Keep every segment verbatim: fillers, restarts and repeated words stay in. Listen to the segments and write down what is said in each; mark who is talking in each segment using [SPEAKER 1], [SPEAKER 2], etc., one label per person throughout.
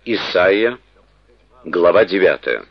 [SPEAKER 1] Исайя, глава девятая.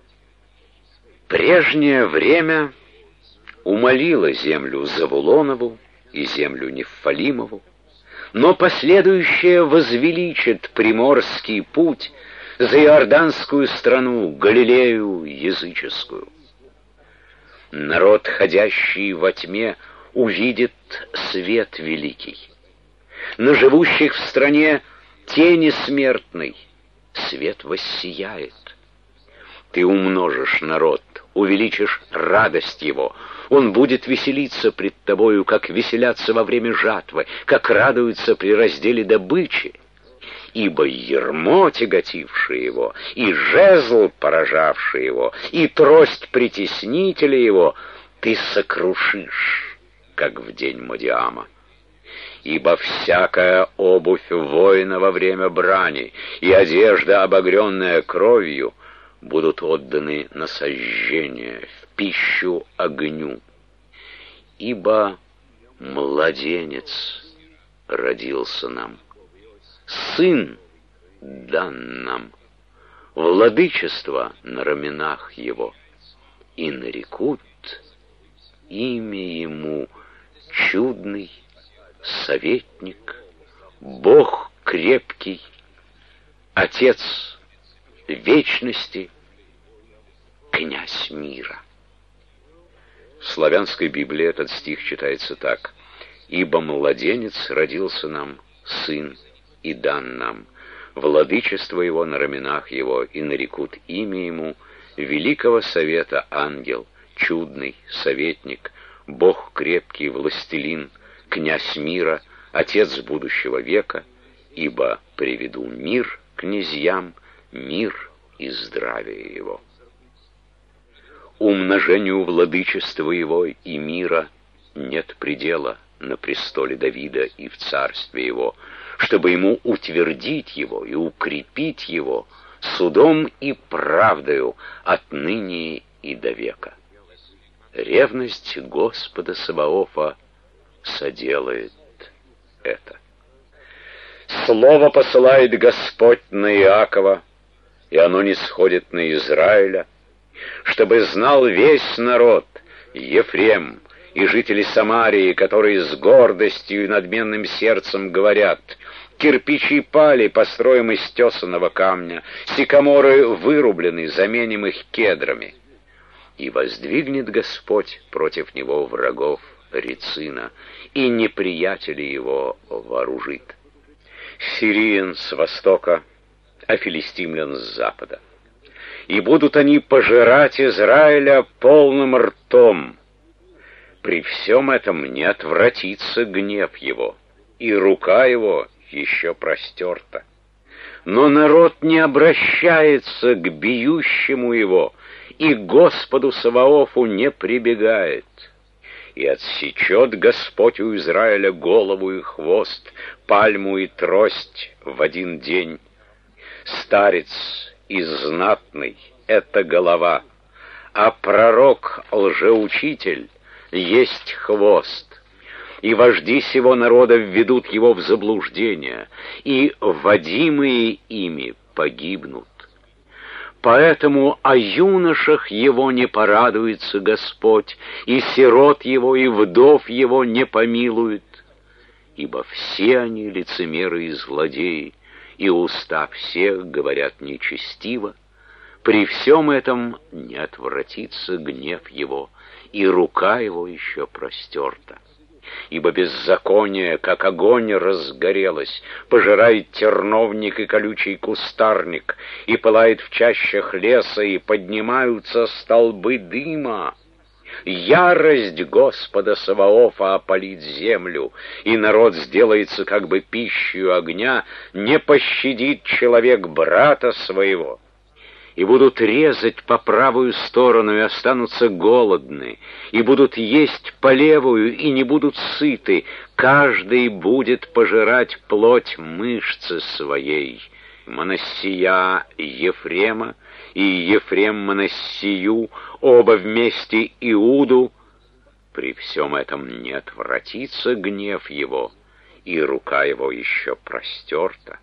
[SPEAKER 1] Прежнее время умолило землю Завулонову и землю Неффалимову, но последующее возвеличит приморский путь за иорданскую страну, Галилею языческую. Народ, ходящий во тьме, увидит свет великий. На живущих в стране тени смертной свет воссияет. Ты умножишь народ, увеличишь радость его. Он будет веселиться пред тобою, как веселятся во время жатвы, как радуются при разделе добычи. Ибо ярмо, тяготившее его, и жезл, поражавший его, и трость притеснителя его, ты сокрушишь, как в день Мадиама. Ибо всякая обувь воина во время брани и одежда, обогренная кровью, будут отданы на сожжение, в пищу огню. Ибо младенец родился нам, сын дан нам, владычество на раменах его, и нарекут имя ему чудный, советник, Бог крепкий, Отец вечности, князь мира. В славянской Библии этот стих читается так: «Ибо младенец родился нам, сын и дан нам, владычество его на раменах его, и нарекут имя ему великого совета ангел, чудный советник, Бог крепкий, властелин, князь мира, Отец будущего века, ибо приведу мир князьям, мир и здравие его». Умножению владычества его и мира нет предела на престоле Давида и в царстве его, чтобы ему утвердить его и укрепить его судом и правдою отныне и до века. Ревность Господа Саваофа соделает это. Слово посылает Господь на Иакова, и оно не сходит на Израиля, чтобы знал весь народ, Ефрем и жители Самарии, которые с гордостью и надменным сердцем говорят: кирпичи пали, построим из тесаного камня, сикаморы вырублены, заменим их кедрами. И воздвигнет Господь против него врагов Рецина, и неприятели его вооружит. Сириен с востока, а филистимлян с запада. И будут они пожирать Израиля полным ртом. При всем этом не отвратится гнев его, и рука его еще простерта. Но народ не обращается к бьющему его, и к Господу Саваофу не прибегает. И отсечет Господь у Израиля голову и хвост, пальму и трость в один день. Старец и знатный — это голова, а пророк, лжеучитель, есть хвост. И вожди сего народа введут его в заблуждение, и водимые ими погибнут. Поэтому о юношах его не порадуется Господь, и сирот его, и вдов его не помилует, ибо все они лицемеры и злодеи, и уста всех говорят нечестиво. При всем этом не отвратится гнев его, и рука его еще простерта. Ибо беззаконие, как огонь, разгорелось, пожирает терновник и колючий кустарник, и пылает в чащах леса, и поднимаются столбы дыма. Ярость Господа Саваофа опалит землю, и народ сделается как бы пищей огня, не пощадит человек брата своего. И будут резать по правую сторону, и останутся голодны, и будут есть по левую, и не будут сыты. Каждый будет пожирать плоть мышцы своей. Манассия Ефрема и Ефрем Манассию, оба вместе Иуду. При всем этом не отвратится гнев его, и рука его еще простерта.